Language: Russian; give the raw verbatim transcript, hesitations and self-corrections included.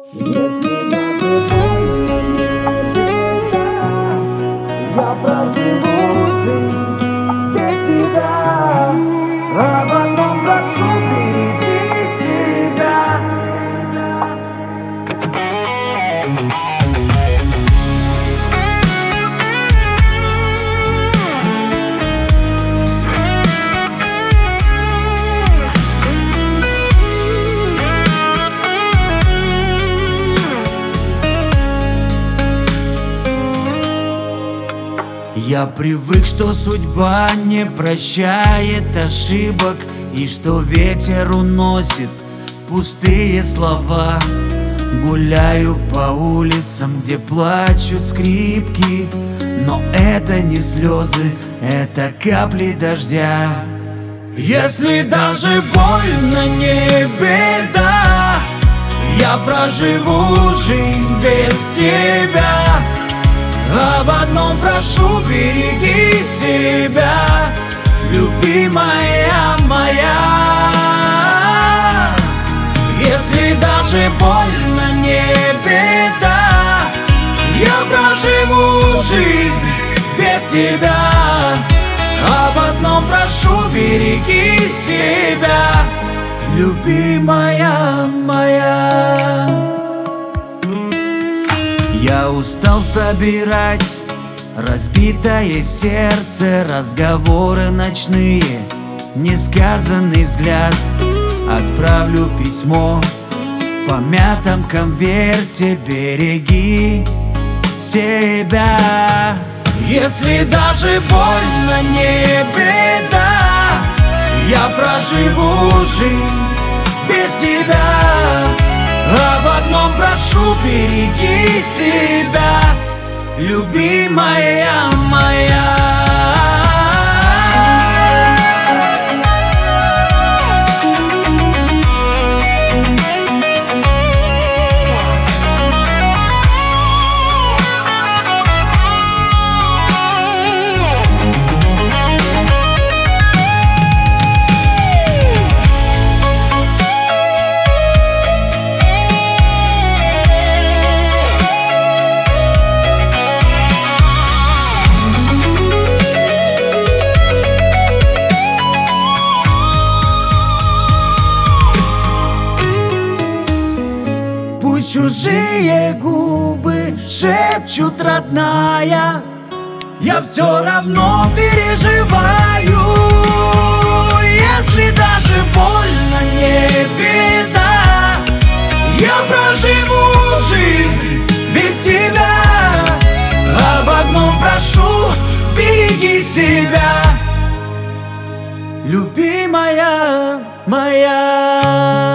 Если даже больно, не беда, я проживу жизнь без тебя, а потом прошу береги себя. Я привык, что судьба не прощает ошибок, и что ветер уносит пустые слова. Гуляю по улицам, где плачут скрипки, но это не слезы, это капли дождя. Если даже больно, не беда, я проживу жизнь без тебя. Об одном прошу, береги себя, любимая моя. Если даже больно, не беда, я проживу жизнь без тебя. Об одном прошу, береги себя, любимая моя. Я устал собирать разбитое сердце, разговоры ночные, несказанный взгляд. Отправлю письмо в помятом конверте, береги себя. Если даже больно, не беда, я проживу жизнь без тебя. Об одном прошу, береги себя, любимая моя. Пусть чужие губы шепчут, родная, я все равно переживаю. Если даже больно, не беда, я проживу жизнь без тебя. Об одном прошу, береги себя, любимая моя.